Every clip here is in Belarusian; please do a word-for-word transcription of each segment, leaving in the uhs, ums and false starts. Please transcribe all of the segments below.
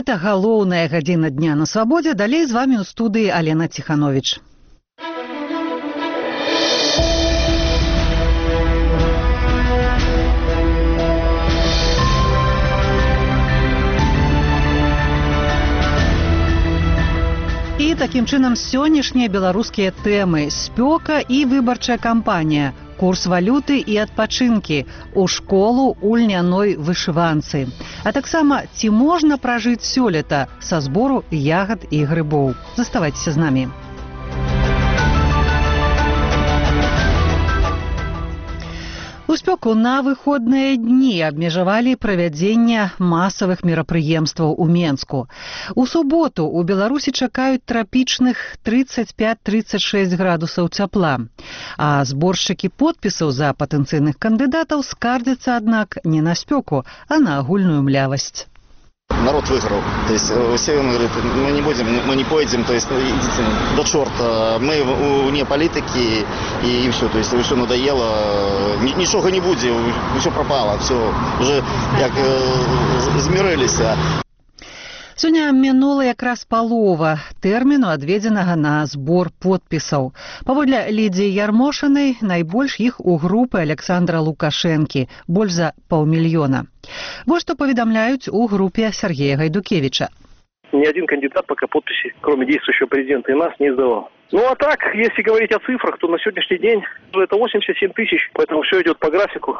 Гэта галоўная гадзіна дня на свабодзе. Далей з вами ў студыі Алена Ціхановіч. І такім чынам сённяшнія беларускія тэмы: спёка і выбарчая кампанія, курс валюты і адпачынкі, у школу у льняной вышыванцы. А таксама, ці можна пражыць сёлета са збору ягад і грыбоў. Заставайцеся з намі. У спёку на выходныя дні абмежавалі правядзенне масавых мерапрыемстваў у Менску. У суботу ў Беларусі чакаюць трапічных трыццаць пяць - трыццаць шэсць градусаў цяпла. А зборшчыкі подпісаў за патэнцыйных кандыдатаў скардзяцца, аднак, не на спёку, а на агульную млявасць. Народ выиграл. То есть все говорят, мы не будем, мы не пойдем, то есть идите до черта. Мы вне политики и, и все. То есть все надоело. Ничего не будет, все пропало. Все уже как э, змирились. Сёння мінула якраз палова тэрміну, адведзенага на збор подпісаў. Паводле Лідзіі Ярмошынай, найбольш іх у групы Александра Лукашэнкі, больш за паўмільёна. Вось што паведамляюць у групе Сергея Гайдукевича. Ни один кандидат пока подписи, кроме действующего президента и нас, не сдавал. Ну а так, если говорить о цифрах, то на сегодняшний день это восемьдесят семь тысяч, поэтому все идет по графику.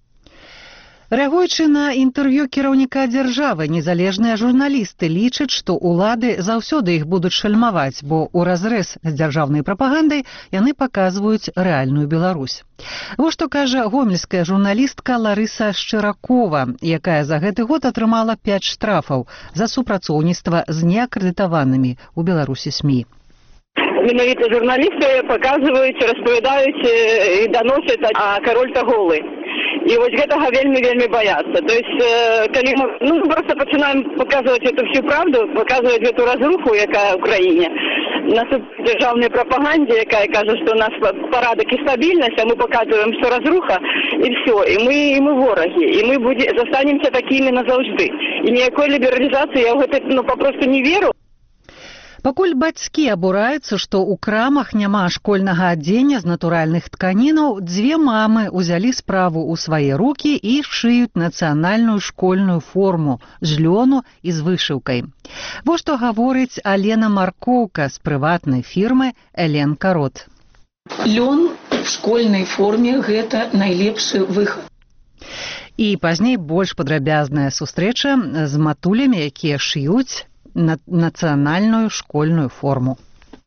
Рэагуючы на інтэрв'ю кіраўніка дзяржавы, незалежныя журналісты лічаць, што ўлады заўсёды іх будуць шальмаваць, бо ўразрэз з дзяржаўнай прапагандай яны паказваюць рэальную Беларусь. Вось што кажа гомельская журналістка Ларыса Шчыракова, якая за гэты год атрымала пяць штрафаў за супрацоўніцтва з неакрэдытаванымі ў Беларусі СМІ. Менавіта журналісты паказваюць, распавядаюць і даносяць, а кароль-то голы. И вот гэтага вельмі-вельмі боятся. То есть, э, когда мы ну, просто начинаем показывать эту всю правду, показывать эту разруху, якая в Украине, на державной пропаганде, якая кажет, что у нас порядок и стабильность, а мы показываем, что разруха, и все. И мы, и мы вороги, и мы будем, застанемся такими назаўжды. И никакой либерализации я в это ну, попросту не веру. Пакуль бацькі абураюцца, што ў крамах няма школьнага адзення з натуральных тканінаў, дзве мамы ўзялі справу ў свае рукі і шыюць нацыянальную школьную форму з лёну і з вышыўкай. Вось што гаворыць Алена Маркоўка з прыватнай фірмы «Элен Карот». Лён в школьнай форме – гэта найлепшы выхад. І пазней больш падрабязная сустрэча з матулямі, якія шыюць на нацыянальную школьную форму.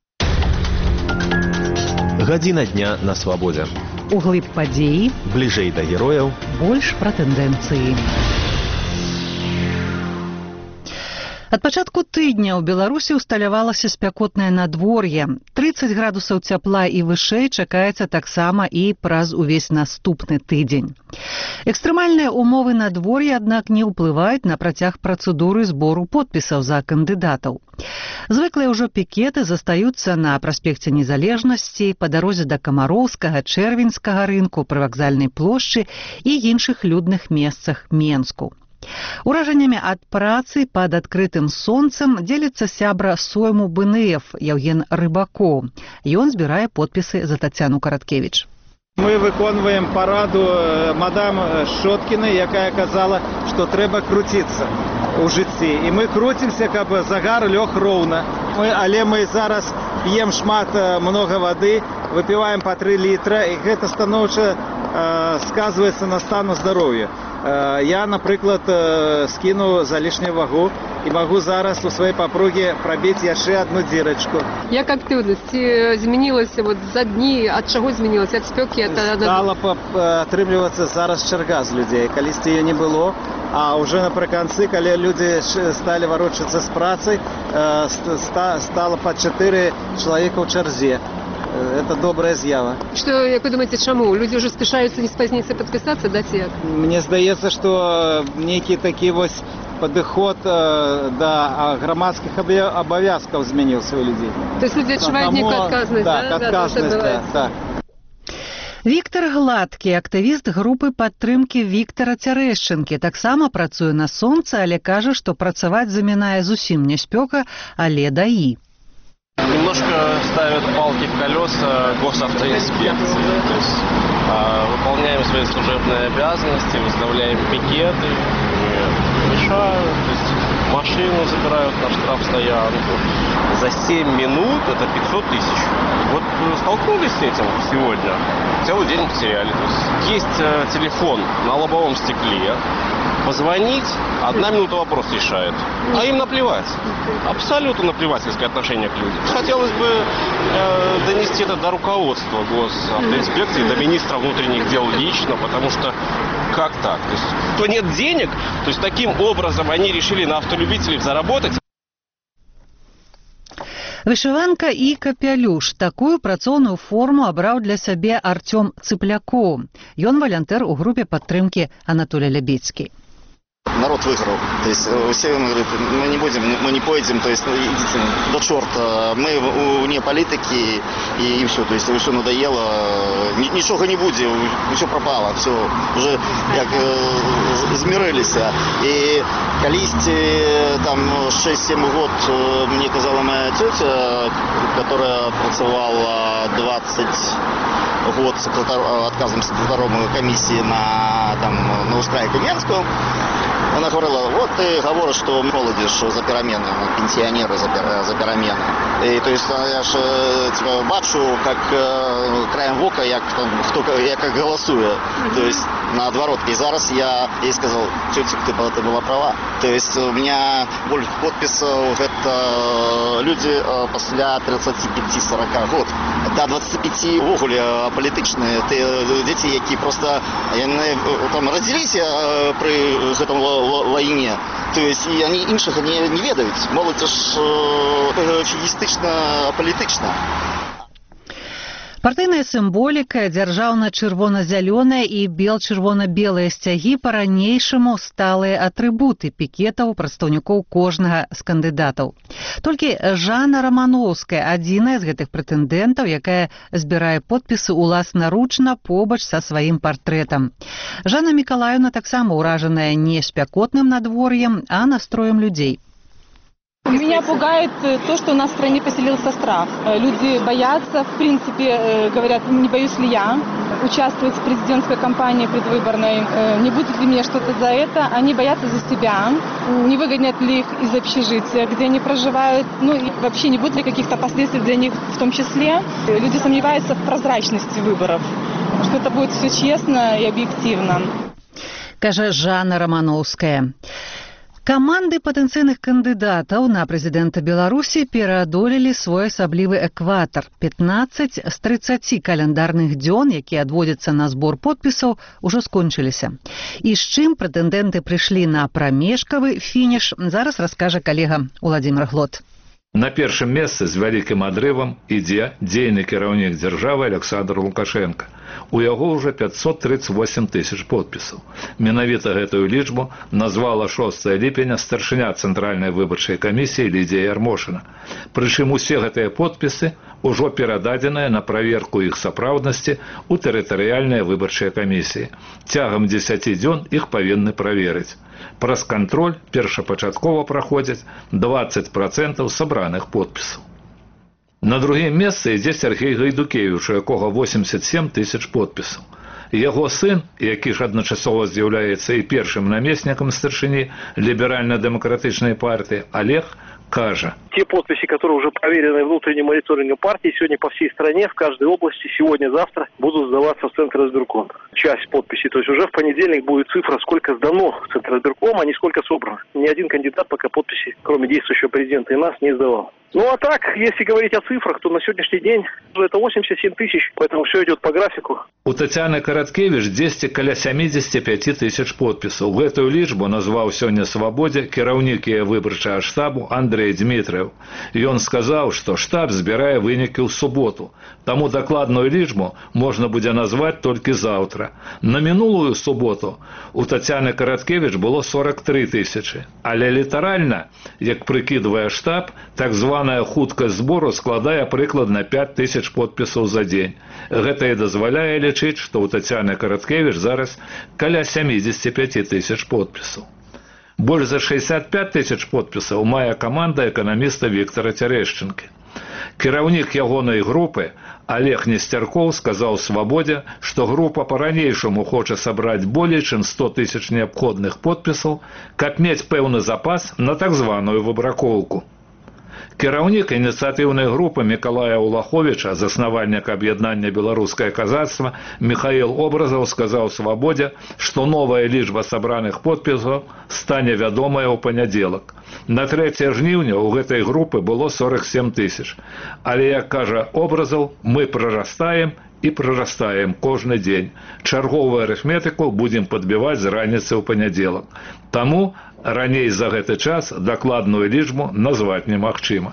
Гадзіна дня на свабодзе. Углыб падзеі, бліжэй да герояў, больш пра тэндэнцыі. Ад пачатку тыдня ў Беларусі ўсталявалася спякотнае надвор'е. трыццаць градусаў цяпла і вышэй чакаецца таксама і праз увесь наступны тыдзень. Экстрэмальныя умовы надвор'я, аднак, не ўплываюць на працяг працэдуры збору подпісаў за кандыдатаў. Звыклыя ўжо пікеты застаюцца на праспекце Незалежнасці, па дарозе да Камароўскага, Чэрвеньскага рынку, прывакзальнай плошчы і іншых людных месцах Менску. Уражаннямі ад працы пад адкрытым сонцам дзеліцца сябра сойму БНФ Яўген Рыбакоў. Ён збірае подпісы за Тацяну Караткевіч. Мы выконваем параду мадам Шоткіной, якая казала, што трэба круціцца ў жыцці. І мы круцімся, каб загар лёг роўна. Мы, але мы зараз п'ем шмат многа вады, выпіваем па тры літра, і гэта станоўча э, сказваецца на стану здароўя. Я, напрыклад, скіну залішнюю вагу і магу зараз у сваёй папругі прабіць яшчэ одну дзірачку. Як актыўнасць змянілася вот за дні, ад чаго змянілася, ад спёкі? Стала атрымлівацца зараз чарга з людзей, калісьці яе не было, а ўжо напрыканцы, калі людзі сталі варочацца з працай, стала па чатыры чалавека ў чарзе. Это добрая з'ява. Что, як вы думаете, чаму? Люди уже спешаются не спазніцца подписаться, да, ці як? Мне здаецца, што нейкі такі вось падыход да грамадскіх абавязкаў змяніўся у людзей. То есть люди адчуваюць нейкую адказнасць, да? Так, адказнасць, да, так. Віктор Гладкі, актывіст групы падтрымкі Віктара Цярэшчынкі, таксама працуе на сонцы, але кажа, што працаваць замінае зусім не спёка, але даі. Немножко ставят палки в колеса госавтоинспекции. То есть а, выполняем свои служебные обязанности, выставляем пикеты, мешают, то есть машину забирают на штрафстоянку. За семь минут это пятьсот тысяч. Вот столкнулись с этим сегодня, целый день потеряли. То есть, есть э, телефон на лобовом стекле, позвонить, одна минута вопрос решает. А им наплевать. Абсолютно наплевательское отношение к людям. Хотелось бы э, донести это до руководства госавтоинспекции, до министра внутренних дел лично, потому что как так? То есть, то нет денег, то есть таким образом они решили на автолюбителей заработать. Вышыванка і капялюш. Такую працоўную форму абраў для сябе Артём Цыплякоў. Ён валянтэр у групе падтрымкі Анатолий Лябедзькі. Народ выиграл. То есть все говорят, мы не будем, мы не поедем, то есть идите до черта. Мы вне политики и, и все. То есть все надоело. Ничего не будет, все пропало, все уже как э, змирились. И колись там шесть-семь год мне казала моя тетя, которая працевала двадцать год отказом секретаром комиссии на, там, на Ускрае Каменскую. Она говорила, вот ты говоришь, что молодежь за перемены, пенсионеры за, за перемены. И то есть я же типа, бачу, как э, краем вока, як, там, хто, я как голосую. То есть наоборот. И зараз я ей сказал, тетя, ты, ты была права. То есть у меня больше подписов, это люди э, после тридцати пяти сорока год. До двадцати пяти в огуле політичные. Это дети, які просто там родились э, при этом войне. То есть и они інших не, не ведают. Молодежь э, фігістычна, апалітычна. Партыйная сімволіка, дзяржаўна-чырвона-зялёная і бел-чырвона-белыя сцягі па-ранейшаму сталыя атрыбуты пікетаў прадстаўнікоў кожнага з кандыдатаў. Толькі Жанна Рамановская, адзіная з гэтых прэтэндэнтаў, якая збірае подпісы уласнаручна побач са сваім партрэтам. Жанна Мікалаевна таксама ўражаная не спякотным надвор'ем, а настроем людзей. Меня пугает то, что у нас в стране поселился страх. Люди боятся, в принципе, говорят, не боюсь ли я участвовать в президентской кампании предвыборной, не будет ли мне что-то за это. Они боятся за себя, не выгонят ли их из общежития, где они проживают, ну и вообще не будет ли каких-то последствий для них в том числе. Люди сомневаются в прозрачности выборов, что это будет все честно и объективно. Кажа Жанна Романовская. Каманды патэнцыйных кандыдатаў на прэзідэнта Беларусі пераадолелі свой асаблівы экватар. пятнадцаць з трыццаці каляндарных дзён, якія адводзяцца на збор подпісаў, ужо скончыліся. І з чым прэтэндэнты прыйшлі на прамежкавы фініш, зараз раскажа калега Уладзімир Глот. На першым месцы з вялікім адрывам ідзе дзейны кіраўнік дзяржавы Александр Лукашенко. У яго ўжо пятьсот тридцать восемь тысяч подпісаў. Менавіта гэтую лічбу назвала шостага ліпеня старшыня Цэнтральнай выбарчай камісіі Лідія Ярмошына. Прычым усе гэтыя подпісы ўжо перададзеныя на праверку іх сапраўднасці ў тэрытарыяльныя выбарчыя камісіі. Цягам дзесяці дзён іх павінны праверыць. Праз кантроль першапачаткова праходзяць двадцать процентов сабраных подпісаў. На другім месцы ідзе Сергей Гайдукевіч, у якога восемьдесят семь тысяч подпісаў. Яго сын, які ж адначасова з'яўляецца і першым намеснікам старшыні ліберальна-дэмакратычнай партыі, Олег, кажа. Те подписи, которые уже проверены внутренним мониторингом партии, сегодня по всей стране, в каждой области, сегодня-завтра будут сдаваться в Центр избирком. Часть подписей. То есть уже в понедельник будет цифра, сколько сдано в Центр избирком, а не сколько собрано. Ни один кандидат пока подписи, кроме действующего президента и нас, не сдавал. Ну а так, если говорить о цифрах, то на сегодняшний день это восемьдесят семь тысяч, поэтому все идет по графику. У Тетяны Караткевич дзесьці каля сямидесяти пяти тысяч подпісаў. Гэтую лічбу назваў сёння Свабодзе кіраўнік яе выбарчага штабу Андрей Дмитриев. выбараў. Ён сказаў, што штаб збірае вынікі ў суботу, таму дакладную лічбу можна будзе назваць толькі заўтра. На мінулую суботу у Тацяны Караткевіч было сорок тры тысячы, але літаральна, як прыкідвае штаб, так званая хуткасць збору складае прыкладна пяць тысяч подпісаў за дзень. Гэта і дазваляе лічыць, што ў Тацяны Караткевіч зараз каля сямдзесят пяць тысяч подпісаў. Больш за шэсцьдзесят пяць тысяч подпісаў мае каманда эканаміста Віктара Цярэшчынкі. Кіраўнік ягонай групы Олег Несцяркоў сказаў «Свабодзе», што група па-ранейшаму хоча сабраць болей, чым сто тысяч неабходных подпісаў, каб мець пэўны запас на так званую выбракоўку. Кіраўнік ініцыятыўнай групы Мікалая Улаховіча, заснавальнік аб'яднання «Беларускае казацтва» Міхаіл Образаў сказаў «Свабодзе», што новая лічба сабраных подпісаў стане вядомая ў панядзелак. На трэцяе жніўня ў гэтай групы было сорок сем тысяч. Але, як кажа Образаў, мы прарастаем і прарастаем кожны дзень. Чарговую арыфметыку будзем падбіваць з раніцы ў панядзелак. Таму раней за гэты час дакладную лічбу назваць немагчыма.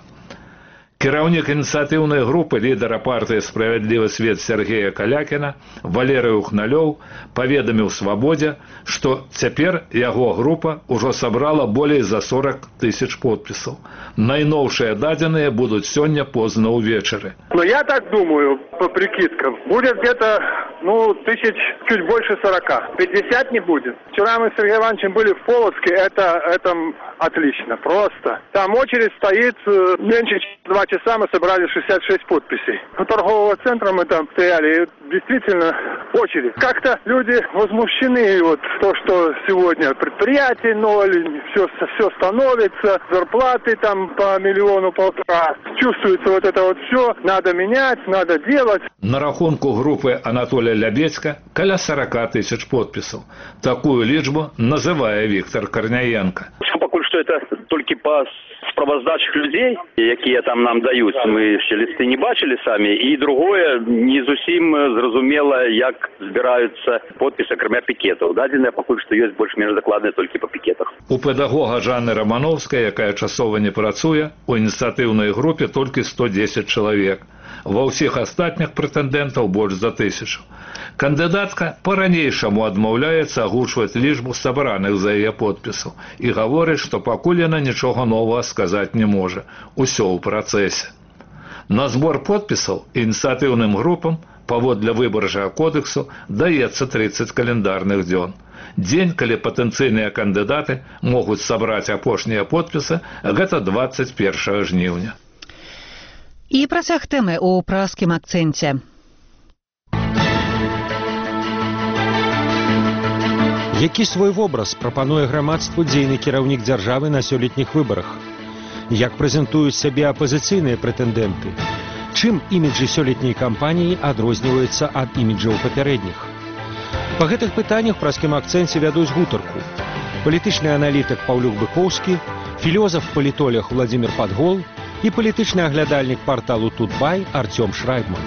Кіраўнік ініцыятыўнай групы лідара партыі «Справядлівы свет» Сергея Калякіна Валерый Ухналёў паведаміў «Свабодзе», што цяпер яго група ўжо сабрала болей за сорок тысяч подпісаў. Найноўшыя дадзеныя будуць сёння позна ўвечары. Но я так думаю, по прикидкам, будет где-то, ну, тысяч чуть больше сорока. пятьдесят не будет. Вчера мы с Сергеем Ивановичем были в Полоцке, это, это отлично, просто. Там очередь стоит меньше, чем два часа мы собрали шестьдесят шесть подписей. У торгового центра мы там стояли, и действительно очередь. Как-то люди возмущены, вот то, что сегодня предприятий ноль, все, все становится, зарплаты там по миллиону-полтора. Чувствуется вот это вот все, надо менять, надо делать. На рахунку групы Анатолия Лябедька каля сорок тысяч подпісаў. Такую лічбу называе Віктор Карняенко. Пакуль што это толькі па справаздачах людзей, якія там нам даюць. Мы ще лісты не бачылі самі. І другое, не зусім зразумела, як збіраюцца подпісы, акрамя пікетаў. Дадзеныя пакуль што ёсць больш-менш дакладныя толькі па пікетах. У педагога Жанны Рамановскай, якая часова не працуе, у ініцыятыўнай групе толькі сто дзесяць чалавек. Ва ўсіх астатніх прэтэндэнтаў больш за тысячу. Кандыдатка па-ранейшаму адмаўляецца агучваць лічбу сабраных за яе подпісаў і гаворыць, што пакуль яна нічога новага сказаць не можа. Усё ў працэсе. На збор подпісаў ініцыятыўным групам паводле выбарчага кодексу даецца тридцать календарных дзён. Дзень, калі патэнцыйныя кандыдаты могуць сабраць апошнія подпісы, гэта двадцать першага жніўня. І працяг тэмы ў праскім акцэнце. Які свой вобраз прапануе грамадству дзейны кіраўнік дзяржавы на сёлетніх выбарах? Як прэзентуюць сябе апазіцыйныя прэтэндэнты? Чым іміджы сёлетняй кампаніі адрозніваюцца ад іміджаў папярэдніх? Па гэтых пытаннях праскім акцэнце вядуць гутарку. Палітычны аналітык Паўлюк Быкоўскі, філёзаф-палітолог Владзімір Падгол і палітычны аглядальнік парталу «Тутбай» Артём Шрайбман.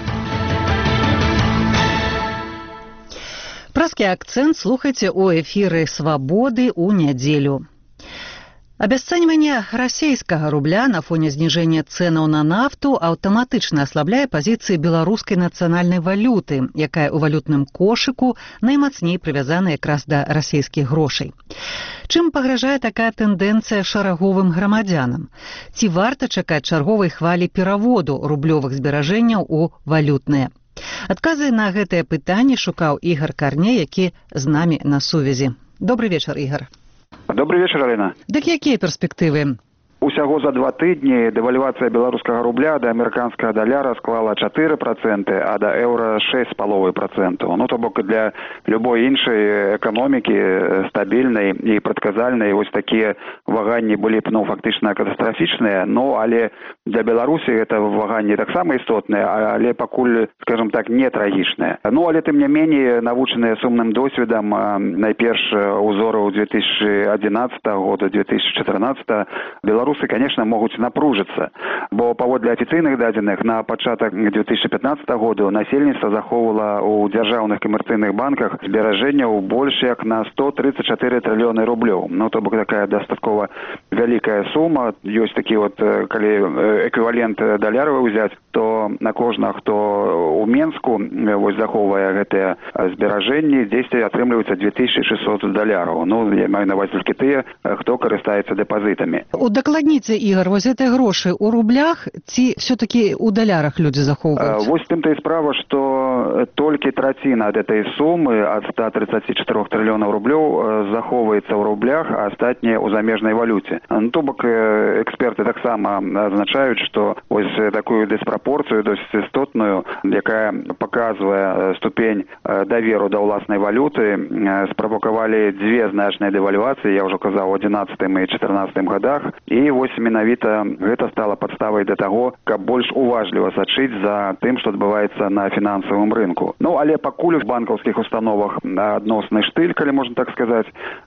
Праскі акцэнт слухайце ў эфіры «Свабоды» ў нядзелю. Абясцэньванне расійскага рубля на фоне зніжэння цэнаў на нафту аўтаматычна аслабляе пазіцыі беларускай нацыянальнай валюты, якая ў валютным кошыку наймацней прывязана якраз да расійскіх грошай. Чым пагражае такая тэндэнцыя шараговым грамадзянам? Ці варта чакаць чарговай хвалі пераводу рублёвых зберажэнняў у валютныя? Адказы на гэтае пытанне шукаў Ігар Карне, які з намі на сувязі. Добрый вечар, Ігар. Добрый вечер, Алина. Дык якія перспектывы? Усяго за два тыдні дэвальвацыя беларускага рубля да амерыканскага даляра склала чатыры працэнты, а да еўра шэсць з паловай працэнтаў. Ну, то бок для любой іншай эканомікі стабільнай і прадказальнай вось такія ваганні былі б, ну, фактычна катастрафічныя, ну, але для Беларусі гэта ваганні таксама істотныя, але пакуль, скажем так, не трагічныя. Ну, але тым не меней, навучаныя сумным досведам, найперш узораў две тысячи адзінаццатага года, две тысячи чатырнаццатага, беларусы конечно, могуць напружыцца, бо паводле афіцыйных дадзеных на пачатак две тысячи пятнадцатого года насельніцтва захоўвала у дзяржаўных камерцыйных банках зберажэнняў больш як на сто тридцать четыре трыльёны рублёў. Ну, то бок такая дастаткова вялікая сума. Ёсць такі вот, калі эквівалент даляровый ўзяць, то на кожнага, хто у Менску вось захоўвае гэтыя зберажэнні, дзесьці атрымліваецца две тысячи шестьсот даляраў. Ну, я маю на ўвазе толькі тыя, хто карыстаецца дэпазітамі. Удакладніце, Ігор, вось гэтыя грошы ў рублях ці все-таки у далярах людзі захоўваюць? Вось тым-то і справа, што толькі траціна ад этой сумы, ад ста тридцати четырёх трыльёнаў рублёў, захоўваецца ў рублях, а астатнія ў замежнай валюце. Ну, то бок эксперты таксама азначаюць, што вось такую дыспрапорцыю досыць істотную, якая паказвае ступень даверу да ўласнай валюты, справакавалі дзве значныя дэвальвацыі, я ўжо казаў, у адзінаццатым і чатырнаццатым годах, і вось менавіта гэта стала падставай да таго, каб больш уважліва сачыць за тым, што адбываецца на фінансавым рынку. Ну, але пакуль у банкаўскіх установах адносны штыль, калі можна так сказаць,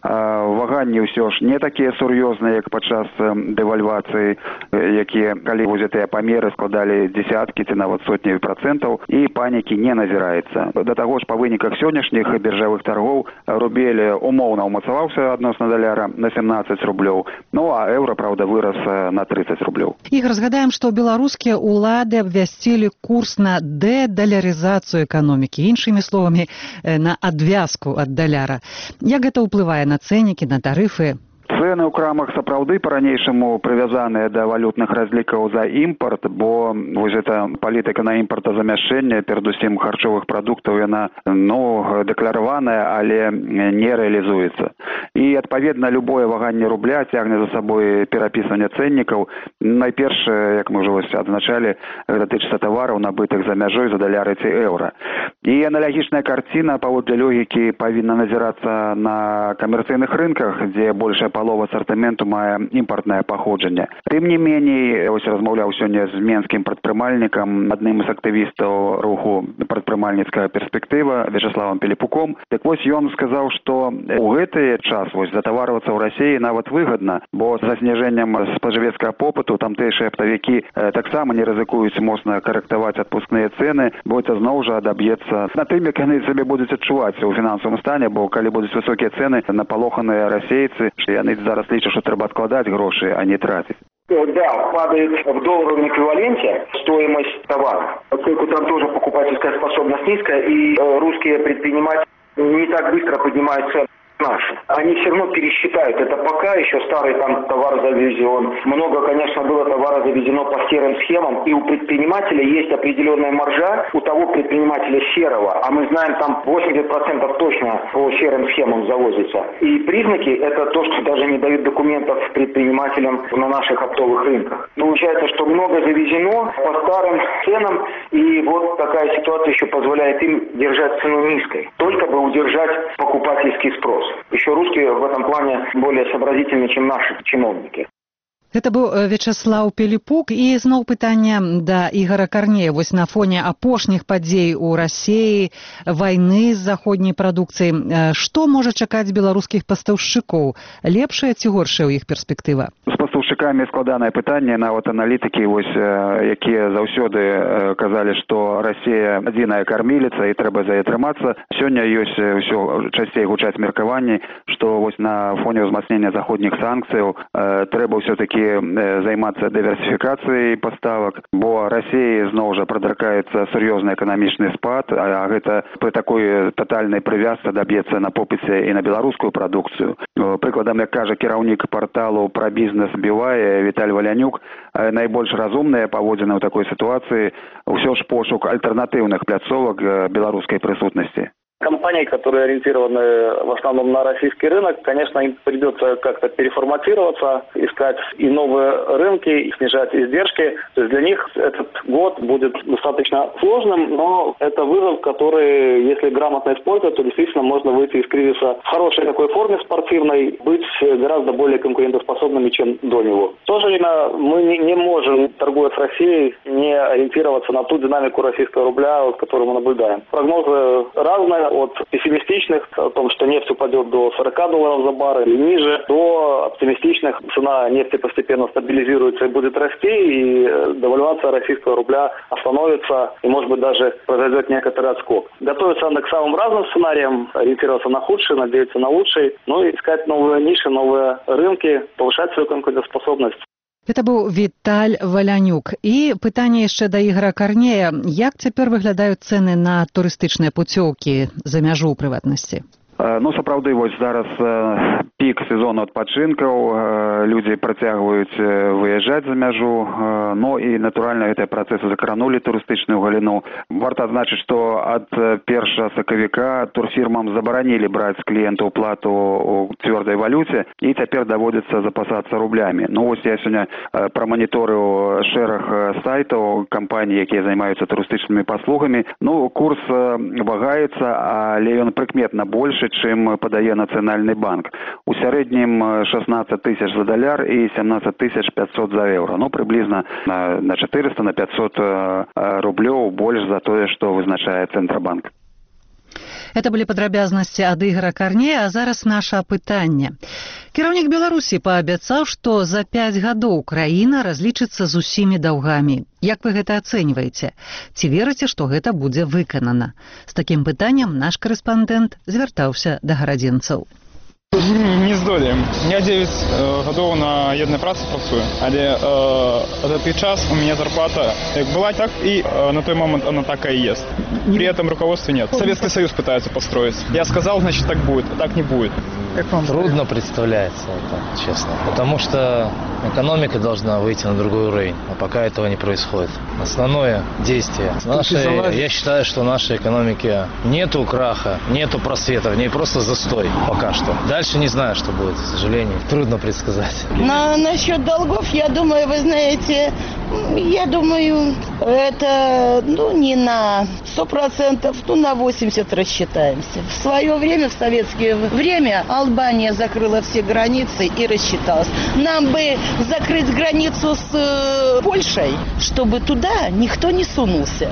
ваганні ўсё ж не такія сур'ёзныя, як падчас дэвальвацыі, якія, калі вось гэтыя памеры складалі дзесяткі ці нават сотні працэнтаў, і панікі не назіраецца. Да таго ж, па выніках сённяшніх біржавых таргоў рубель умоўна ўмацаваўся адносна даляра на семнадцать рублёў, ну а еўра, правда, вырас на тридцать рублёў. Ігор, згадаем, што беларускія ўлады абвясцілі курс на дэдалярызацыю эканомікі, іншымі словамі, на адвязку ад даляра. Як гэта ўплывае на цэнікі, на тарыфы? Цэны ў крамах сапраўды па-ранейшаму прывязаныя да валютных разлікаў за імпарт, бо вось эта палітыка на імпартазамяшчэнне, перадусім харчовых прадуктаў, яна, ну, дэклараваная, але не рэалізуецца. І, адпаведна, любое ваганне рубля цягне за сабой перапісванне цэннікаў. Найперш, як мы ўжо вось адзначалі, гэта тычыцца тавараў, набытых за мяжой за даляры ці еўра. І аналагічная карціна, паводле логікі, павінна назірацца на камерцыйных рынках, дзе большая палова асартыменту мае імпартнае паходжанне. Тым не меней, ось размаўляў сёння з менскім прадпрымальнікам, адным з актывістаў руху «Прадпрымальніцкая перспектыва» Вячеславам Пелепуком. Так вось ён сказаў, што у гэты час вось затаварвацца ў Расіі нават выгадна, бо за зніжэннем спажывецкага попыту тамтэйшыя аптавікі таксама не рызыкуюць моцна карэктаваць адпускныя цэны, бо это зноў жа адаб'ецца на тым, як яны сабе будуць адчуваць у фінансавым стане, бо калі будуць высокія цэны, напалоханыя расейцы, яны зараз лічаць, што трэба адкладаць грошы, а не тратить. Да, падает в долларовом эквиваленте стоимость товара, поскольку там тоже покупательская способность низкая, и русские предприниматели не так быстро поднимают цены наши. Они все равно пересчитают. Это пока еще старый там товар завезен. Много, конечно, было товара завезено по серым схемам. И у предпринимателя есть определенная маржа, у того предпринимателя серого. А мы знаем, там восемьдесят процентов точно по серым схемам завозится. И признаки – это то, что даже не дают документов предпринимателям на наших оптовых рынках. Получается, что много завезено по старым ценам. И вот такая ситуация еще позволяет им держать цену низкой. Только бы удержать покупательский спрос. Еще русские в этом плане более сообразительны, чем наши чиновники. Гэта быў Вячеслав Пелепук. І зноў пытанне да Ігора Карнея. Вось на фоне апошніх падзей у Расіі, вайны з заходняй прадукцыяй, што можа чакаць беларускіх пастаўшчыкоў? Лепшая ці горшая ў іх перспектыва? З пастаўшчыкамі складанае пытанне. Нават аналітыкі, вось, якія заўсёды казалі, што Расія адзіная карміліца і трэба за яе трымацца. Сёння ёсць усё часцей гучаць меркаванні, што вось на фоне ўзмацнення заходніх санкцыяў трэба ўсё-такі займацца дыверсіфікацыяй паставак, бо Расіі зноў жа прадракаецца сур'ёзны эканамічны спад, а гэта пры такой татальнай прывязцы даб'ецца на попыце і на беларускую прадукцыю. Прыкладам, як кажа кіраўнік парталу пра бізнес Бівае Віталь Валянюк, найбольш разумныя паводзіны ў такой сітуацыі ўсё ж пошук альтэрнатыўных пляцовак беларускай прысутнасці. Компании, которые ориентированы в основном на российский рынок, конечно, им придется как-то переформатироваться, искать и новые рынки, и снижать издержки. То есть для них этот год будет достаточно сложным, но это вызов, который, если грамотно использовать, то действительно можно выйти из кризиса в хорошей такой форме спортивной, быть гораздо более конкурентоспособными, чем до него. В то же время мы не, не можем, торгуя с Россией, не ориентироваться на ту динамику российского рубля, которую мы наблюдаем. Прогнозы разные. от пессимистичных о том, что нефть упадет до сорок долларов за баррель и ниже, до оптимистичных, цена нефти постепенно стабилизируется и будет расти, и девальвация российского рубля остановится, и, может быть, даже произойдет некоторый отскок. Готовиться надо к самым разным сценариям, ориентироваться на худшие, надеяться на лучшие, ну и искать новые ниши, новые рынки, повышать свою конкурентоспособность. Это быў Віталь Валянюк. І пытанне яшчэ да Ігора Карнея. Як цяпер выглядаюць цэны на турыстычныя пуцёўкі за мяжу ў прыватнасці? Ну, сапраўды, вось зараз э, пік сезону адпачынкаў, э, людзі працягваюць э, выязджаць за мяжу, э, ну і, натуральна, гэтыя працэсы закранулі турыстычную галіну. Варта адзначыць, што ад першага сакавіка турфірмам забаранілі браць з кліентаў плату ў цвёрдай валюце, і цяпер даводзіцца запасацца рублямі. Ну, вось я сёння э, праманіторыў шэраг сайтаў кампаній, якія займаюцца турыстычнымі паслугамі. Ну, курс э, вагаецца, але ён прыкметна большы, чым падае Нацыянальны банк. У сярэднім шестнадцать тысяч за даляр і семнадцать тысяч пятьсот за еўра. Ну, прыблізна на, на четыреста, на пятьсот э, рублёў больш за тое, што вызначае Цэнтрабанк. Это былі падрабязнасці ад Ігора Карнея, а зараз наша пытанне. Кіраўнік Беларусі паабяцаў, што за пяць гадоў краіна разлічыцца з усімі даўгамі. Як вы гэта ацэньваеце? Ці верыце, што гэта будзе выканана? З такім пытанням наш корэспандэнт звяртаўся да гарадзенцаў. Не здолеем. Я девять э, годов на едной праце працую, але э, этот час у меня зарплата как была, так и э, на той момент она так и есть. При этом руководства нет. Советский Союз пытается построить. Я сказал, значит, так будет, а так не будет. Как вам трудно представляется это, честно. Потому что экономика должна выйти на другой уровень, а пока этого не происходит. Основное действие. Нашей, я считаю, что в нашей экономике нету краха, нету просвета, в ней просто застой пока что. Дальше не знаю, что будет, к сожалению. Трудно предсказать. На, насчет долгов, я думаю, вы знаете, я думаю, это ну, не на сто процентов, ну на восемьдесят процентов рассчитаемся. В свое время, в советское время, Албания закрыла все границы и рассчиталась. Нам бы закрыть границу с э, Польшей, чтобы туда никто не сунулся.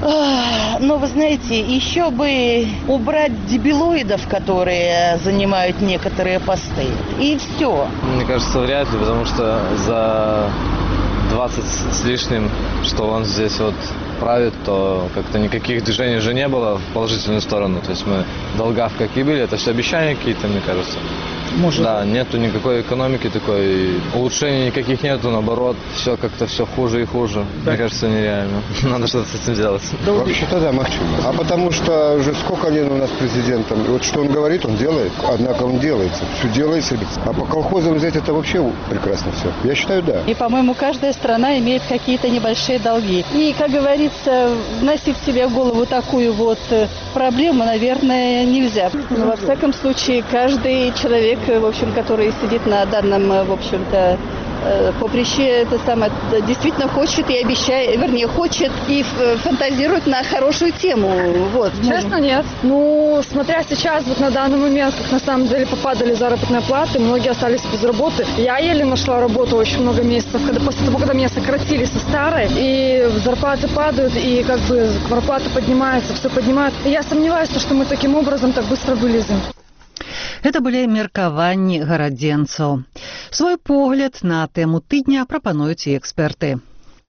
Но, вы знаете, еще бы убрать дебилоидов, которые занимают некоторые посты. И все. Мне кажется, вряд ли, потому что за двадцать с лишним, что он здесь вот правит, то как-то никаких движений уже не было в положительную сторону. То есть мы в долгах как и были, это все обещания какие-то, мне кажется. Может. Да, нету никакой экономики такой, улучшений никаких нету, наоборот, все как-то все хуже и хуже. Да. Мне кажется, нереально. Надо что-то с этим делать. Да, вообще-то да, максимум. А потому что уже сколько лет у нас президентом, вот что он говорит, он делает, однако он делается, все делается. А по колхозам взять это вообще прекрасно все. Я считаю, да. И, по-моему, каждая страна имеет какие-то небольшие долги. И, как говорится, вносить себе в голову такую вот проблему, наверное, нельзя. Но, во всяком случае, каждый человек, в общем, который сидит на данном, в общем-то, поприще, это самое, действительно хочет и обещает, вернее, хочет и фантазирует на хорошую тему. Вот. Честно, нет. Ну, смотря сейчас, вот на данный момент, как на самом деле попадали заработные платы, многие остались без работы. Я еле нашла работу очень много месяцев, когда, после того, когда меня сократили со старой, и зарплаты падают, и как бы зарплата поднимается, все поднимают. И я сомневаюсь, что мы таким образом так быстро вылезем. Это былі меркаванні гарадзенцаў. Свой погляд на тэму тыдня прапануюць і эксперты.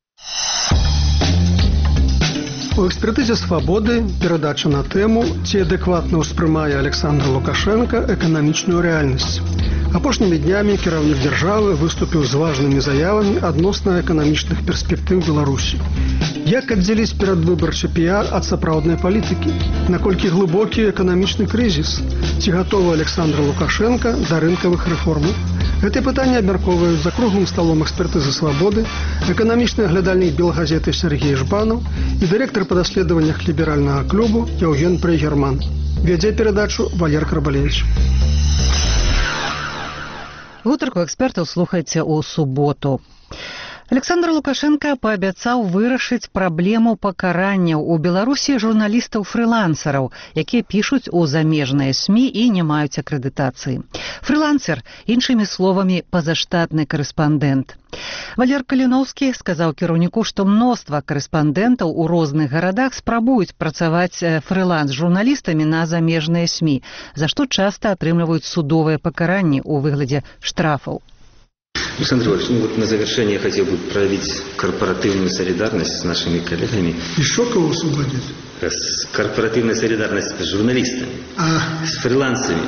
У экспертызе «Свабоды» перадача на тэму, ці адэкватна ўспрымае Александр Лукашенко эканамічную рэальнасць. Апошнімі днямі кіраўнік дзяржавы выступіў з важнымі заявамі адносна эканамічных перспектыў Беларусі. Як аддзеліць перадвыбарчы піар ад сапраўднай палітыкі? Наколькі глыбокі эканамічны крызіс? Ці гатовы Александр Лукашенко да рынкавых рэформаў? Гэтыя пытанні абмяркоўваюць за круглым сталом экспертызы «Свабоды», эканамічны аглядальнік Белгазеты Сергей Жбанаў і дырэктар па даследаваннях ліберальнага клубу Яўген Прейгерман. Вядзе перадачу Валер Карбалевич. Гутарку экспертаў слухайце ў суботу. Александр Лукашенко паабяцаў вырашыць праблему пакаранняў у Беларусі журналістаў-фрылансераў, якія пішуць у замежныя СМІ і не маюць акрэдытацыі. Фрилансер, іншымі словамі, пазаштатны карэспандэнт. Валер Каліноўскі сказаў кіраўніку, што мноства карэспандэнтаў у розных гарадах спрабуюць працаваць фриланс-журналістамі на замежныя СМІ, за што часта атрымліваюць судовыя пакаранні ў выглядзе штрафаў. Александр Иванович, ну вот на завершение я хотел бы проявить корпоративную солидарность с нашими коллегами. Еще кого освободить? С корпоративной солидарность с журналистами, а. с фрилансами.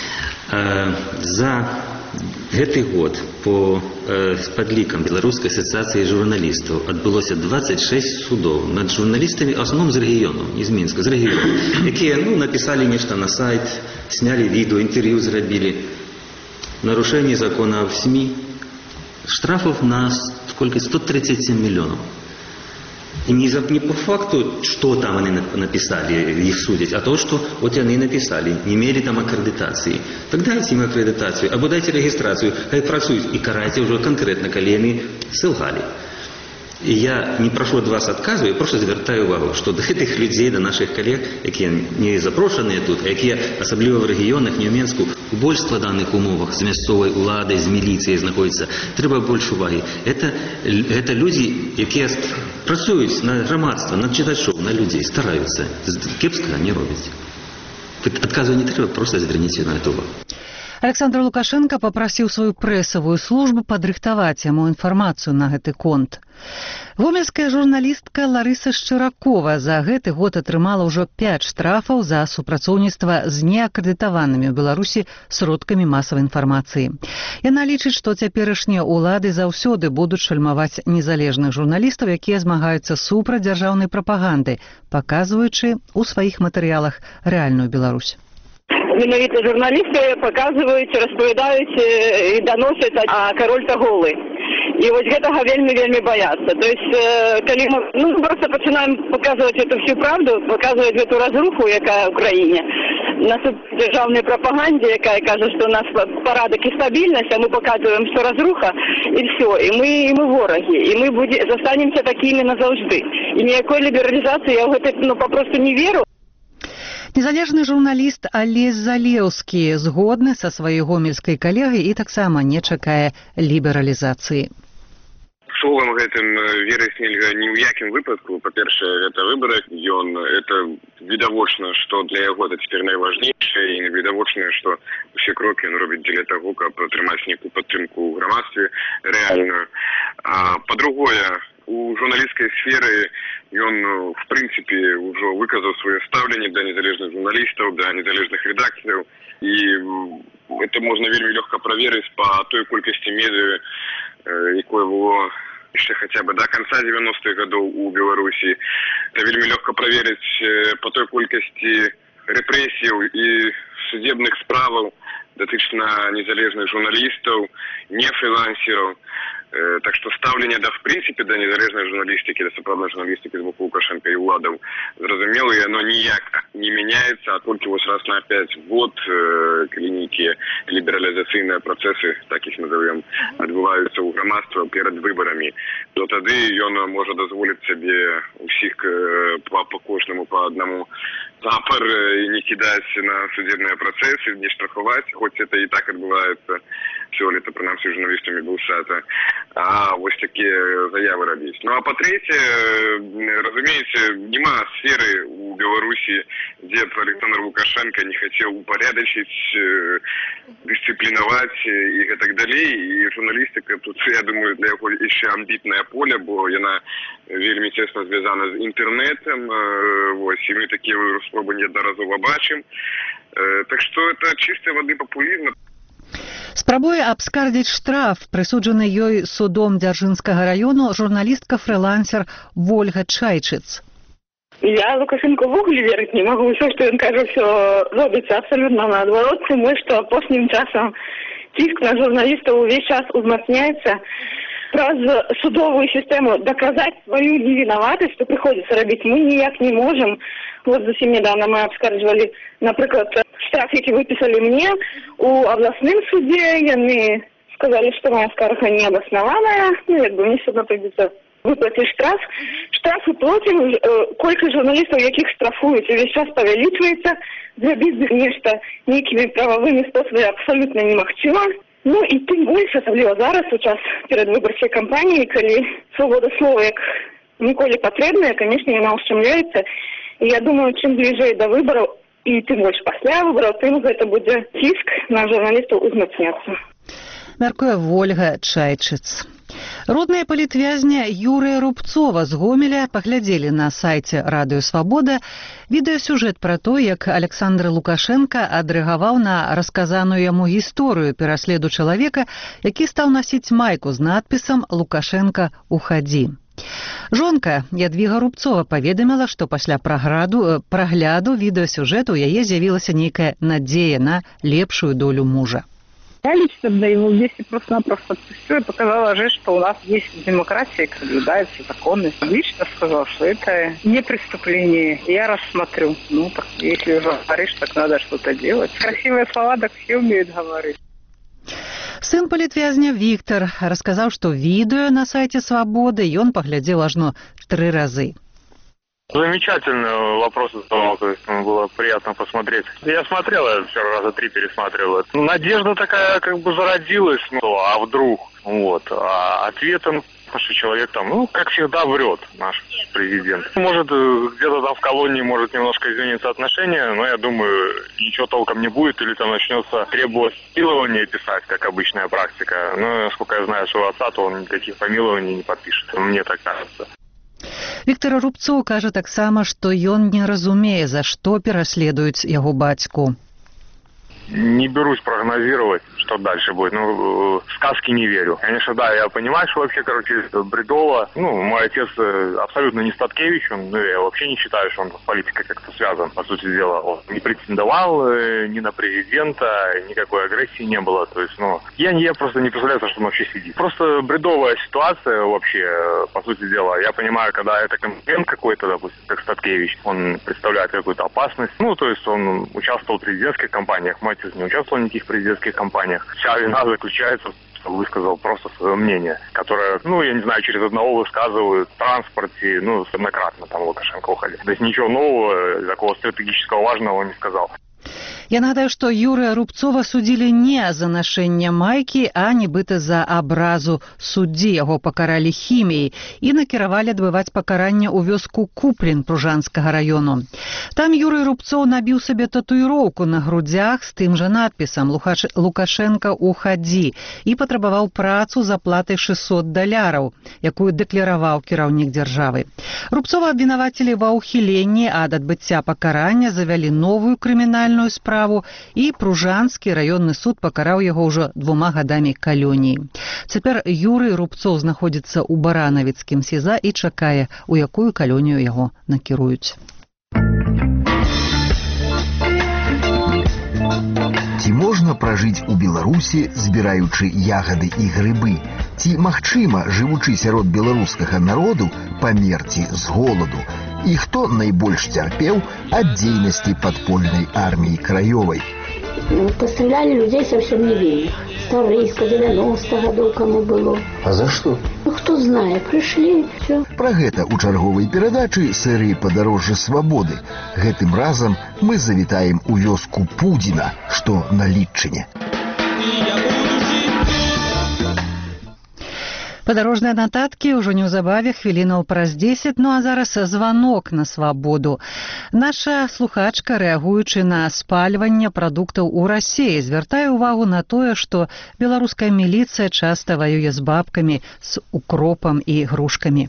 За этот год по подликам Белорусской ассоциации журналистов отбылось двадцать шесть судов над журналистами, в основном из регионов, из Минска, из регионов, которые ну, написали нечто на сайт, сняли видео, интервью сделали. Нарушение закона в СМИ, штрафов на сколько? сто тридцать семь миллионов. И не, за, не по факту, что там они написали, их судить, а то, что вот они написали, не имели там аккредитации. Тогда дайте им аккредитацию, або дайте регистрацию, хай працуют и карайте уже конкретно, коли они солгали. І я не прошу від вас відказу, я просто звертаю увагу, що до цих людей, до наших колег, які не запрошені тут, а які особливо в регіонах, не в Мінську, у більш складаних умовах з місцевої влади, з міліцією знаходяться, треба більше уваги. Це, це люди, які працюють на громадство, на читачів, на людей, стараються. Кепського не роблять. Відказу не треба, просто зверніться на це увагу. Александр Лукашенко попросіў сваю прэсавую службу падрыхтаваць яму інфармацыю на гэты конт. Гомельская журналістка Ларыса Шчыракова за гэты год атрымала ўжо пяць штрафаў за супрацоўніцтва з неакрэдытаванымі ў Беларусі сродкамі масавай інфармацыі. Яна лічыць, што цяперашнія ўлады заўсёды будуць шальмаваць незалежных журналістаў, якія змагаюцца супраць дзяржаўнай прапаганды, паказваючы ў сваіх матэрыялах рэальную Беларусь. Менавіта журналісты паказваюць, распавядаюць і даносяць, а кароль-то голы. І вось гэтага вельмі-вельмі баяцца. То есть, калі мы ну, просто пачинаем показывать эту всю правду, показывать эту разруху, якая ў краіне, на дзяржаўнай прапаганде, якая кажа, што у нас парадак і стабільнасць, а мы показываем, што разруха, і все. І мы, і мы ворагі, і мы будзе, застанемся такімі назаўжды. І ніякой лібералізацыі я ў гэта ну, папросту не веру. Незалежны журналіст Алесь Залеўскі згодны са сваёй гомельскай калегай і таксама не чакае лібералізацыі. Словам гэтым верыць нельга ні ў якім выпадку. Па-першае, гэта выбары. Ён, это відавочна, што для яго это цяпер найважнейшае, і відавочна, што усе крокі ён робіць дзеля таго, каб атрымаць нейкую падтрымку ў грамадстве рэальную. А па-другое, у журналістскай сферы ён, в прынцыпе, ўжо выказаў сваё стаўленне да незалежных журналістаў, да незалежных рэдакцыяў, і это можна вельмі лёгка праверыць па той колькасці медыа, якое было яшчэ хаця бы да канца дзевяностых гадоў у Беларусі. Это вельмі лёгка праверыць па той колькасці рэпрэсіяў і судебных справаў датычна незалежных журналістаў, не фрилансераў. Так что стаўленне да в прынцыпе да незалежнай журналістыкі, да сапраўднай журналістыкі з боку Лукашенка і ўладаў зразумела, і оно ніяк не мяняецца, а толькі вось раз на пять год, калі нейкія лібералізацыйныя працэсы, так іх назовем, адбываюцца ў грамадства перад выбарамі, то тады ён можа дазволіць сабе ўсіх па, па кожнаму па аднаму запар і не кідаць на судебныя працэсы, не штрафаваць, хоць это і так адбываецца сёлета, прынамсі журналістамі Белсата, а вось такія заявы рабіць. Ну а па-трэцяе, разумееце, няма сферы ў Беларусі, дзе Александр Лукашенко не хацеў упорядачыць, дысцыплінаваць і гэтак далей. І журналістыка тут, я думаю, для яго яшчэ амбітнае поле, бо яна вельмі цесна звязана з інтэрнэтам. Вось, і мы такія спробы неаднаразова бачым. Так што это чыстая вады папулізм. Спрабуе абскардзіць штраф, прысуджаны ёй судом Дзяржынскага раёну, журналістка-фрилансер Вольга Чайчыц. Я Лукашенко ввогуле верыць не магу. Усё, што ён кажа, ўсё робіцца абсалютна наадварот. Тым больш, што апошнім часам ціск на журналістаў увесь час узмацняецца. Праз судовую сістэму доказаць сваю невінаватасць, што прыходзіцца рабіць, мы ніяк не можам. Вот зусім недавно мы абскарджвалі, напрыклад, штраф, які выпісалі мне у абласным суде, яны сказалі, што моя скарга не абаснаваная, ну, як бы мне все равно придется выплаціць штраф. Штрафы платим, колькі журналістаў, якіх штрафуюць, увесь час павялічваецца, зрабіць нешта нейкімі прававымі спосабамі абсалютна немагчыма. Ну і тым больш, асабліва зараз, у час перадвыбарчай кампаніі, калі свабода слова як ніколі патрэбная, канешне, яна ушчамляецца. І я думаю, чым бліжэй да выбараў, і тым больш пасля выбараў, тым гэта будзе ціск на журналістаў узмацняцца. Мяркуе Вольга Чайчыц. Родныя палітвязня Юрыя Рубцова з Гомеля паглядзелі на сайце Радыё Свабода відэасюжэт пра то, як Александр Лукашенка адрэагаваў на расказаную яму гісторыю пераследу чалавека, які стаў насіць майку з надпісам «Лукашенка, уходи». Жонка Ядвіга Рубцова паведаміла, што пасля праграду, прагляду відэасюжэту у яе з'явілася нейкая надзея на лепшую долю мужа. Я лично на его месте просто-напросто отпустила и показала же, что у нас есть демократия, соблюдаются законы. Лично сказала, что это не преступление. Я рассмотрю. Ну, так, если уже говоришь, так надо что-то делать. Красивые слова, так все умеют говорить. Сын палітвязня Віктор расказаў, што відэо на сайце Свабоды ён паглядзеў ажно тры разы. Замечательный вопрос задавал, то есть было приятно посмотреть. Я смотрел, я вчера раза три пересматривал. Надежда такая как бы зародилась, ну, а вдруг, вот. А ответом, что человек там, ну, как всегда, врет наш президент. Может, где-то там в колонии может немножко измениться отношения, но я думаю, ничего толком не будет, или там начнется требовать помилования писать, как обычная практика. Но, насколько я знаю своего отца, то он никаких помилований не подпишет. Мне так кажется. Віктор Рубцоў кажа таксама, што ён не разумее, за што пераследуюць яго бацьку. Не берусь прогнозировать, что дальше будет. Ну, в сказки не верю. Конечно, да, я понимаю, что вообще, короче, бредово. Ну, мой отец абсолютно не Статкевич, он, ну, я вообще не считаю, что он с политикой как-то связан, по сути дела. Он не претендовал ни на президента, никакой агрессии не было. То есть, ну, я, я просто не представляю, что он вообще сидит. Просто бредовая ситуация вообще, по сути дела. Я понимаю, когда это конкурент какой-то, допустим, как Статкевич, он представляет какую-то опасность. Ну, то есть, он участвовал в президентских кампаниях, мой отец не участвовал в никаких президентских кампаниях. Вся вина заключается, что высказал просто свое мнение, которое, ну, я не знаю, через одного высказывают в транспорте, ну, однократно там Лукашенко уходил. То есть ничего нового, такого стратегического важного он не сказал. Я нагадаю, што Юрыя Рубцова судзілі не за нашэнне майкі, а нібыта за абразу суддзі. Яго пакаралі хіміяй і накіравалі адбываць пакаранне ў вёску Куплін Пружанскага раёну. Там Юрый Рубцоў набіў сабе татуіроўку на грудзях з тым жа надпісам «Лукашенка, уходи» і патрабаваў працу за платай шэсцьсот даляраў, якую дэклараваў кіраўнік дзяржавы. Рубцова абвінавацілі ва ўхіленні, а ад адбыцця пакарання завялі новую крымінальную справу, і Пружанскі раённы суд пакараў яго ўжо двума гадамі калоніі. Цяпер Юрый Рубцоў знаходзіцца ў баранавіцкім СІЗА і чакае, у якую калонію яго накіруюць. Ці можна пражыць у Беларусі, збіраючы ягады і грыбы? Ці магчыма, жывучы сярод беларускага народу, памерці з голаду? І хто найбольш цярпеў ад дзейнасці падпольнай арміі краёвай? Постреляли людей совсем невинных. Старыйска, девяносто годов кому было. А за што? Ну, кто знает, пришли, все. Пра гэта ў чарговай перадачы серыі «Падарожжа свабоды». Гэтым разам мы завітаем у вёску Пудзіна, што на Літчыне. Падарожныя нататкі ўжо неўзабаве, хвілінаў праз дзесяць, ну а зараз званок на свабоду. Наша слухачка, рэагуючы на спальванне прадуктаў у Расіі, звяртае ўвагу на тое, што беларуская міліцыя часта ваюе з бабкамі, з укропам і грушкамі.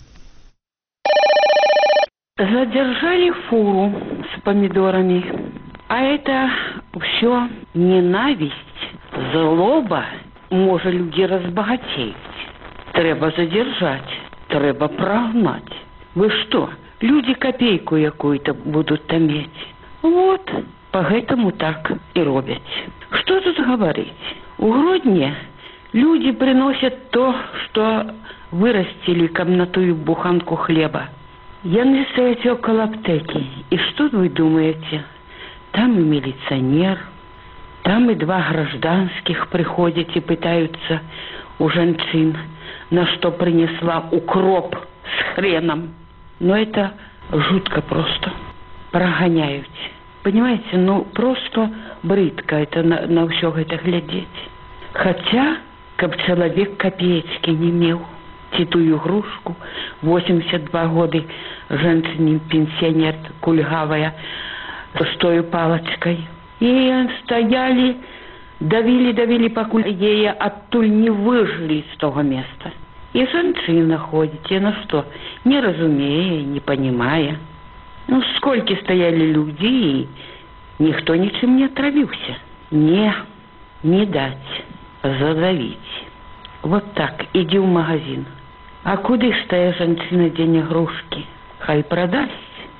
Задержали фуру с помидорами, а это все ненависть, злоба, может люди разбогатеть. Треба задержать, треба прогнать. Вы что, люди копейку якую-то будут томить? Вот, поэтому так и робят. Что тут говорить? У Гродне люди приносят то, что вырастили комнатую буханку хлеба. Яны стоят около аптеки. И что вы думаете? Там и милиционер, там и два гражданских приходят и пытаются у женщин, на что принесла укроп с хреном. Но это жутко просто. Прогоняют. Понимаете, ну просто брыдка это на, на все это глядеть. Хотя, как человек копеечки не имел, титую игрушку, восемьдесят два года, женщина-пенсионер, кульгавая, с той палочкой. И стояли, давили, давили, покуль ей оттуль не выжили с того места. И женщина ходите, ну что, не разумея, не понимая. Ну, сколько стояли люди, и никто ничем не отравился. Не, не дать, задавить. Вот так, иди в магазин. А куда ж тая женщина день игрушки? Хай продасть.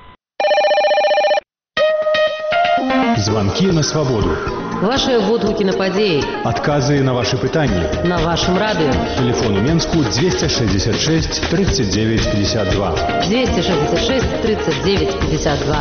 Звонки на свободу. Ваши водгукі на падзеі. Адказы на ваши пытанні. На вашем радио. Телефон у Менску двести шестьдесят шесть тридцать девять пятьдесят два. двести шестьдесят шесть тридцать девять пятьдесят два.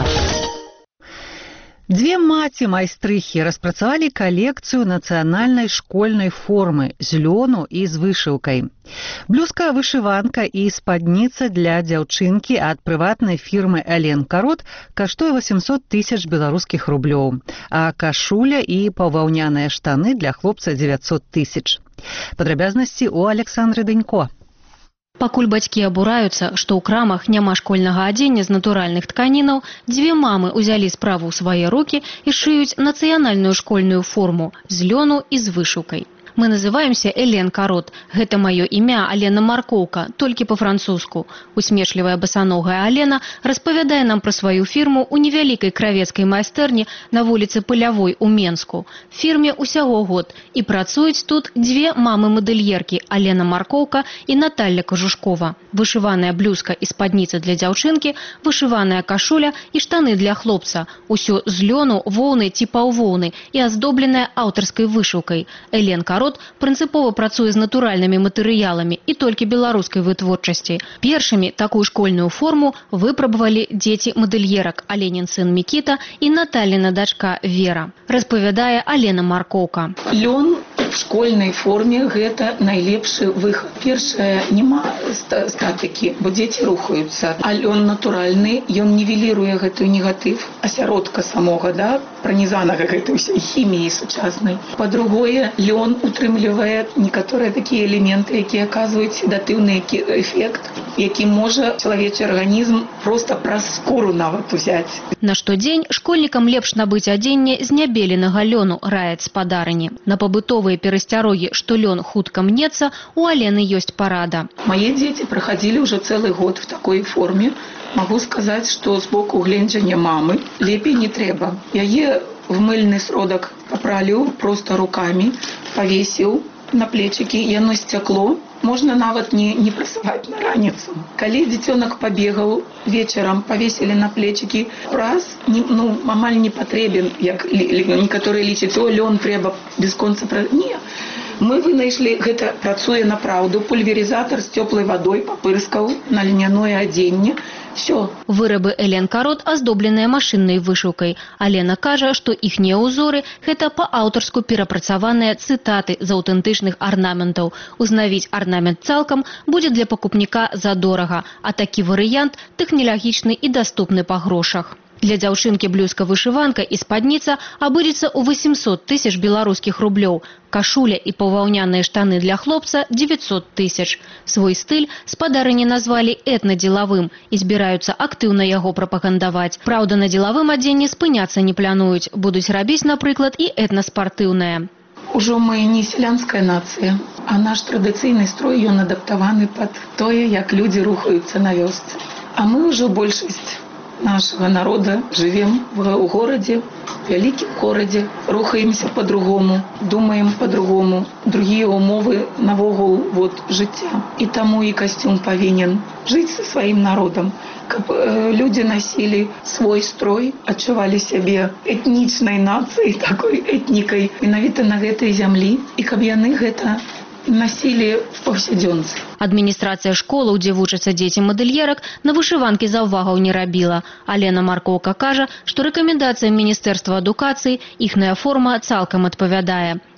Дзве маці-майстрыхі распрацавалі калекцыю нацыянальнай школьнай формы з лёну і з вышыўкай. Блюзка, вышыванка і спадніца для дзяўчынкі ад прыватнай фірмы «Элен Карот» каштуе восемьсот тысяч беларускіх рублёў, а кашуля і паўваўняныя штаны для хлопца девятьсот тысяч. Падрабязнасці ў Александры Дэнько. Пакуль бацькі абураюцца, што ў крамах няма школьнага адзення з натуральных тканінаў, дзве мамы ўзялі справу ў свае рукі і шыюць нацыянальную школьную форму з лёну і з вышыўкай. Мы называемся Элен Карот. Гэта маё імя Алена Маркоўка, толькі па-французску. Усмешлівая басаногая Алена распавядае нам пра сваю фірму ў невялікай кравецкай майстэрні на вуліцы Пылявой у Менску. Фірме ўсяго год, і працуюць тут дзве мамы-мадэльеркі Алена Маркоўка і Наталья Кажушкова. Вышываная блюзка і спадніца для дзяўчынкі, вышываная кашуля і штаны для хлопца. Усё з лёну, воўны ці паўвоўны і аздобленая аўтарскай вышыўкай. Элен Карот прынцыпова працуе з натуральнымі матэрыяламі і толькі беларускай вытворчасці. Першымі такую школьную форму выпрабавалі дзеці мадэльерак Аленін сын Мікіта і Наталіна дачка Вера. Распавядае Алена Маркоўка. Лён в школьнай форме гэта найлепшы выхад. Першае, няма статыкі, бо дзеці рухаюцца. А лён натуральны, ён нівеліруе гэтую негатыв асяродка самога, да, пранізанага гэтай усей хіміі сучаснай. Па-другое, лён утрымлівае некаторыя такія элементы, якія аказваюць седатыўны эфект, які можа чалавечы арганізм проста праз скуру нават узяць. На штодзень школьнікам лепш набыць адзенне з нябеленага лёну, раяць спадарыні. На пабытовыя перасцярогі, што лён хутка мнецца, у Алены ёсць парада. Мае дзеці праходзілі ўжо цэлы год в такой форме. Могу сказаць, што з боку гледжання мамы лепей не трэба. Яе в мыльны сродак папраліў просто руками, павесіў на плечики, яно сцякло. Можна нават не, не прасаваць на раніцу. Калі дзіцёнак пабегаў вечарам, павесілі на плечики, праз не, ну, амаль не патрэбен, як некаторыя лічаць, о, лён трэба бесконца пра... Не. Мы вынайшлі, гэта працуе на праўду, пульверізатор з цёплай вадой папырскаў на льняное адзенне. Все. Вырабы Элен Карот аздобленыя машыннай вышыўкай. Алена кажа, што іхнія ўзоры – гэта па-аўтарску перапрацаваныя цытаты з аўтэнтычных арнаментаў. Узнавіць арнамент цалкам будзе для пакупніка задорага, а такі варыянт тэхналагічны і даступны па грошах. Для дзяўчынкі блюзка-вышыванка і спадніца абыдзецца ў восемьсот тысяч беларускіх рублёў. Кашуля і паўваўняныя штаны для хлопца – девятьсот тысяч. Свой стыль спадарыні назвалі этнадзелавым і збіраюцца актыўна яго прапагандаваць. Праўда, на дзелавым адзенні спыняцца не плануюць. Будуць рабіць, напрыклад, і этнаспартыўнае. Ужо мы не сялянская нацыя, а наш традыцыйны строй, ён адаптаваны пад тое, як людзі рухаюцца на вёсцы. А мы ўжо большасць нашего народа живем в городе, в великом городе, рухаемся по-другому, думаем по-другому, другие умовы навогул вот життя. И тому и костюм повинен жить со своим народом. Каб э, люди носили свой строй, адчували себе этничной нацией, такой этникой, менавіта на гэтай зямлі, и каб яны гэта насілі в паўсядзёнцы. Адміністрацыя школаў, дзе вучацца дзеці мадэльерак, на вышыванкі заўвагаў не рабіла. Алена Маркоўка кажа, што рэкамендацыям Міністэрства адукацыі іхная форма цалкам адпавядае.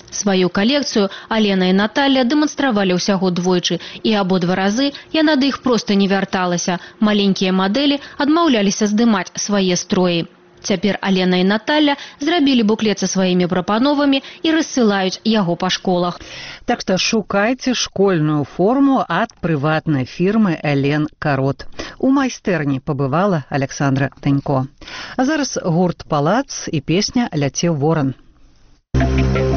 Сваю калекцыю Алена і Наталья дэманстравалі ўсяго двойчы, і абодва разы яна да іх проста не вярталася. Маленькія мадэлі адмаўляліся здымаць свае строі. Цяпер Алена і Наталья зрабілі буклет са сваімі прапановамі і рассылаюць яго па школах. Так што шукайце школьную форму ад прыватнай фірмы Элен Карот. У майстэрні пабывала Александра Танько. А зараз гурт «Палац» і песня «Ляцеў воран».